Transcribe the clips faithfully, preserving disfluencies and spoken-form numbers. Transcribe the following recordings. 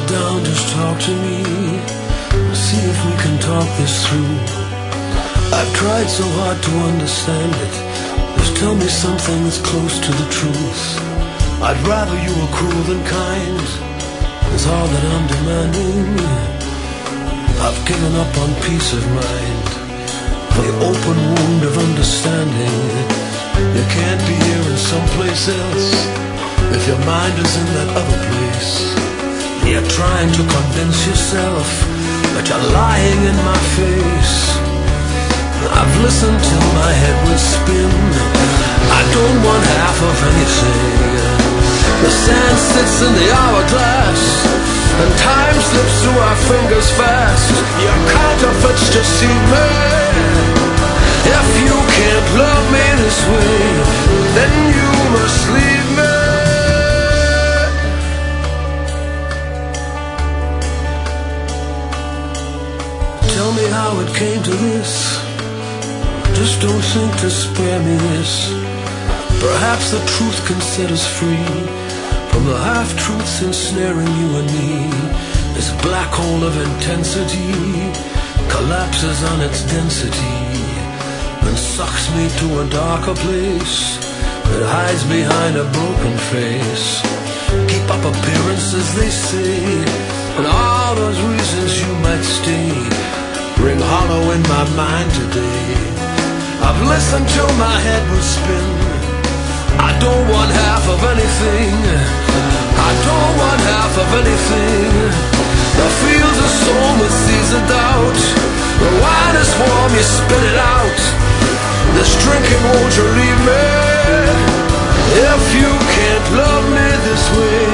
down, just talk to me. See if we can talk this through. I've tried so hard to understand it. Just tell me something that's close to the truth. I'd rather you were cruel than kind, is all that I'm demanding. I've given up on peace of mind, the open wound of understanding. You can't be here in someplace else if your mind is in that other place. You're trying to convince yourself that you're lying in my face. I've listened till my head would spin. I don't want half of anything. The sand sits in the hourglass, and time slips through our fingers fast. Your counterfeits deceive me. If you can't love me this way, then you must leave me. Tell me how it came to this. Just don't think to spare me this. Perhaps the truth can set us free from the half-truths ensnaring you and me. This black hole of intensity collapses on its density and sucks me to a darker place that hides behind a broken face. Keep up appearances, they say, and all those reasons you might stay ring hollow in my mind today. I've listened till my head would spin. I don't want half of anything. I don't want half of anything. The fields are sown with seeds of doubt. The wine is warm, you spit it out. This drinking, won't you leave me? If you can't love me this way,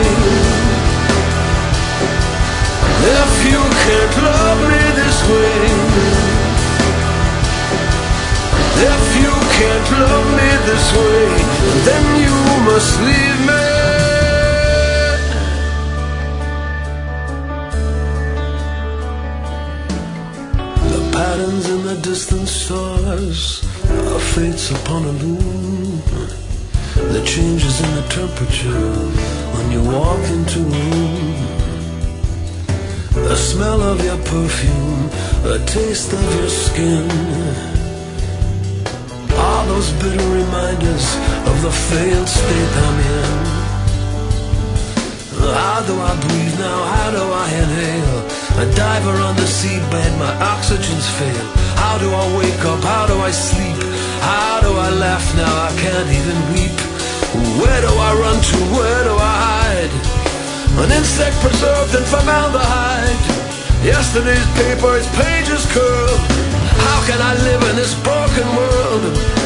if you can't love me this way, if you can't love me this way, then you must leave me. The patterns in the distant stars are fates upon a loom. The changes in the temperature when you walk into a room. The smell of your perfume, the taste of your skin, all those bitter reminders of the failed state I'm in. How do I breathe now? How do I inhale? A diver on the seabed, my oxygen's fail. How do I wake up? How do I sleep? How do I laugh now? I can't even weep. Where do I run to? Where do I hide? An insect preserved in formaldehyde. Yesterday's paper, its pages curled. How can I live in this broken world?